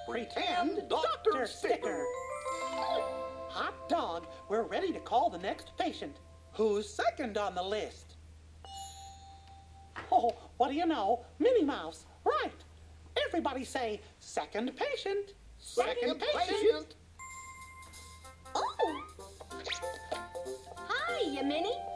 Pretend Doctor Sticker. Hot dog, we're ready to call the next patient. Who's second on the list? Oh, what do you know? Minnie Mouse. Right. Everybody say, second patient. Second patient. Oh! Hi, Minnie.